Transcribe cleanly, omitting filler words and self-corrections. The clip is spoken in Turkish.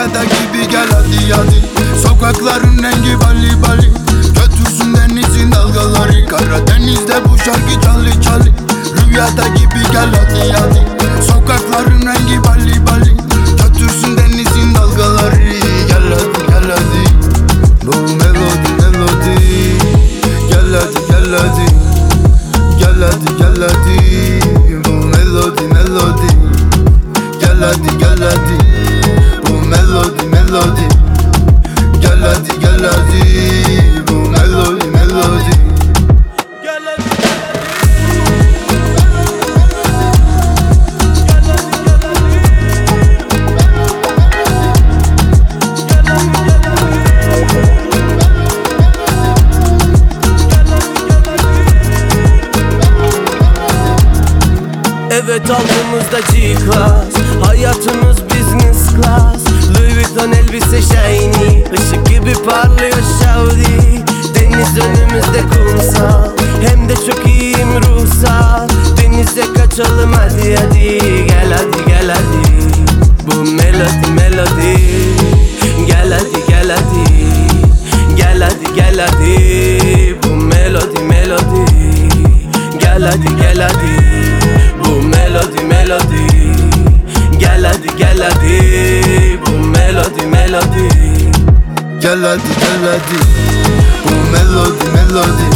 Rüyada gibi gel hadi hadi. Sokakların rengi bali bali. Götürsün denizin dalgaları. Karadeniz'de bu şarkı çalı çalı. Rüyada gibi gel hadi hadi. Sokakların rengi bali bali. Götürsün denizin dalgaları. Gel hadi gel hadi. Bu melodi melodi. Gel hadi gel hadi. Gel hadi gel hadi. Bu melodi melodi. Gel hadi gel hadi. Bu melodi melodi. Gel hadi gel hadi. Bu melodi melodi. Gel hadi gel Evet altımızda G-Class, hayatımız business class. Louis Vuitton elbise shiny, ışık gibi parlıyor şavdi. Deniz önümüzde kumsal, hem de çok iyiyim ruhsal. Denize kaçalım hadi hadi. Gel hadi gel hadi. Bu melodi melodi. Gel hadi gel hadi. Gel hadi gel hadi. Bu melodi melodi. Gel hadi gel hadi. Bu melodi melodi. Gel hadi gel hadi. Bu melodi melodi. Gel hadi gel hadi. Bu melodi melodi.